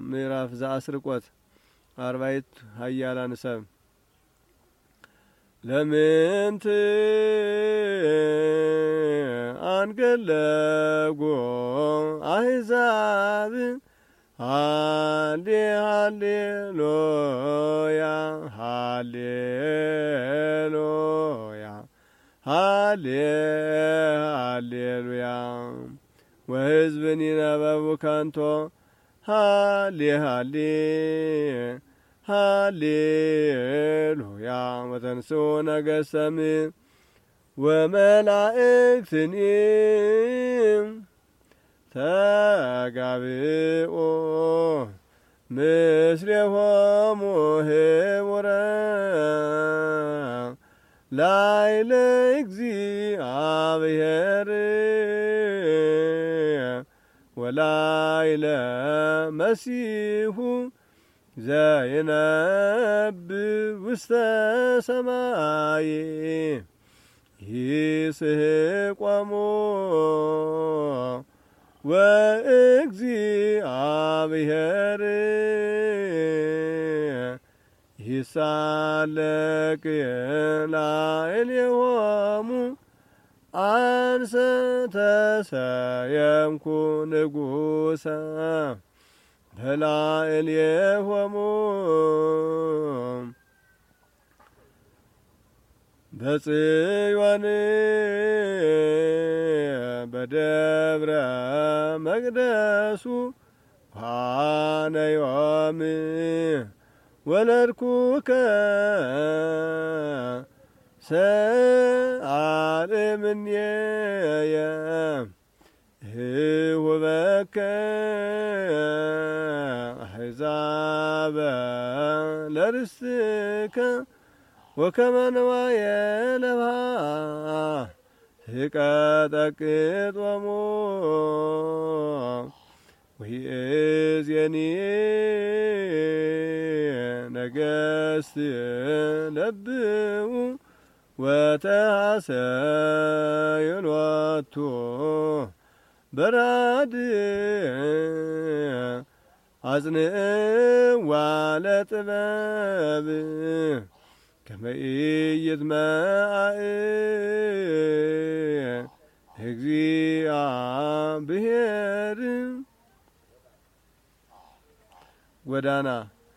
ምዕራፍ ዘአስርቆት አርባዕቱ ኃያላን ሰብ ለምንት አንገለጎ አሕዛብ ሃሌሉያ ሃሌሉያ ሃሌሉያ ወሕዝብን ይነበቡ ከንቶ ሃሌሉያ ወተንሥኡ ነገሥተ ምድር ወመላእክትኒ ተጋብኦ ምስሌሆሙ ህቡረ ላዕለ እግዚአብሔር ወላዕለ መሲሑ ዘይነብብ ውስተ ሰማይ ይስሕቆሙ ወእግዚአብሔር ይሳለቅ ላዕሌሆሙ አንሰ ተሰየምኩ ንጉሠ በላዕሌሆሙ በጽዮን በደብረ መቅደሱ ኋነዮም ወለድኩከ ሰአልምኔየ ህሁበከ አሕዛበ ለርስትከ ወከመ ንዋየ ለብሃ ትቀጠቅጦሙ ወይእዜኒ ነገሥት ለብኡ ወተሐሰዩ ሎቱ በራድ አጽንዕዋ ለጥበብ ከመ ኢይትመዓዕ እግዚአብሔር ጎዳና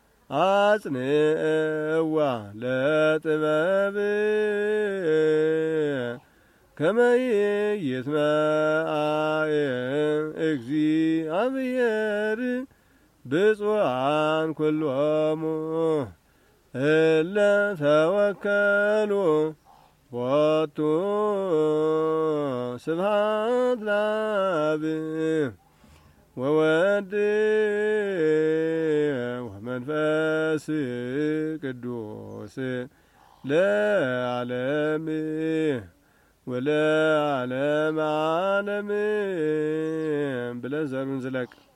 አጽንዕዋ ለጥበብ ከመ ኢይትመዓዕ እግዚአብሔር ብፁዓን ኩሎሙ እለ ተወከሉ ቦቱ ስብሐት ለአብ ወወልድ ወመንፈስ ቅዱስ ለዓለም ወለዓለመ ዓለም ብለህ ዘሩን ዝለቅ።